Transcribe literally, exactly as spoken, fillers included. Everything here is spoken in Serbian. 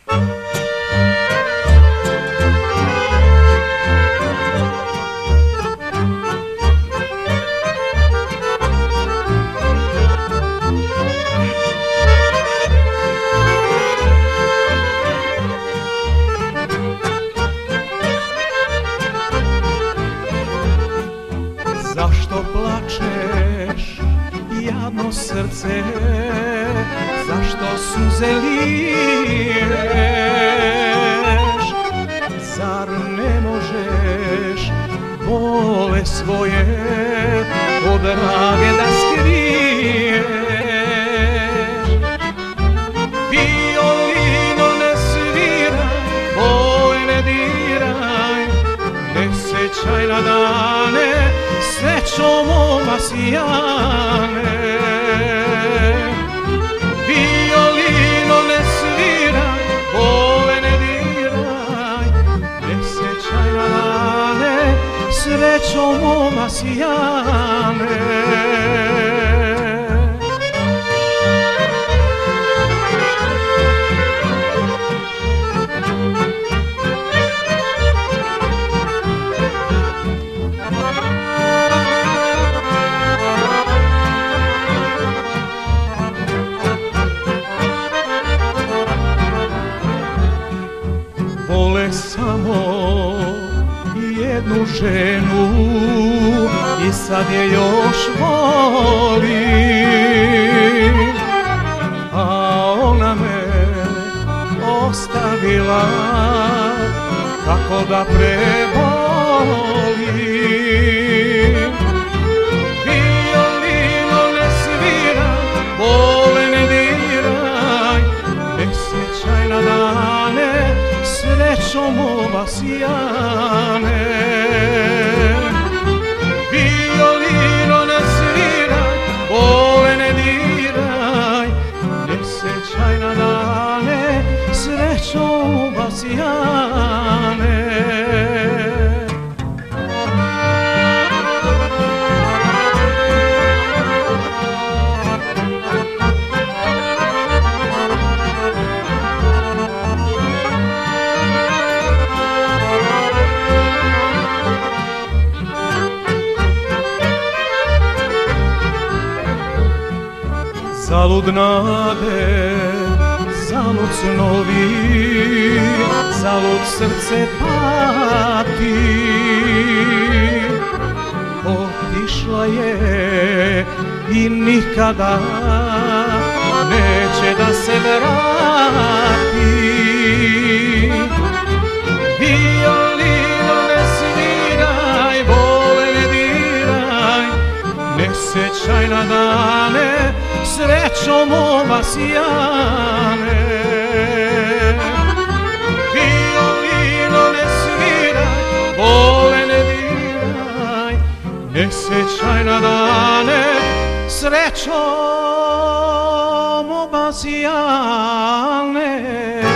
Zašto plačeš, jadno srce, zašto suze liješ? Zar ne možeš bole svoje od rage da skriješ? Violino ne sviraj, boj ne diraj, ne sećaj na dane srećom ova sjane. Violino ne sviraj, bole ne diraj, ne sećaj na dane srećom ova sjane. Vole samo jednu ženu i sad je još volim, a ona me ostavila, kako da prebolim. Violino ne sviraj, bole ne diraj, ne sećaj na dane srećom ova sjane. Violino ne sviraj, bole ne diraj, ne sećaj na dane srećom ova sjane. Zalud nade, zalud snovi, zalud srce pati. Otišla je i nikada neće da se vrati. Violino ne sviraj, bole ne diraj, ne sećaj na dane srećom ova sjane. Violino ne sviraj, bole ne diraj, ne sećaj na dane srećom ova sjane.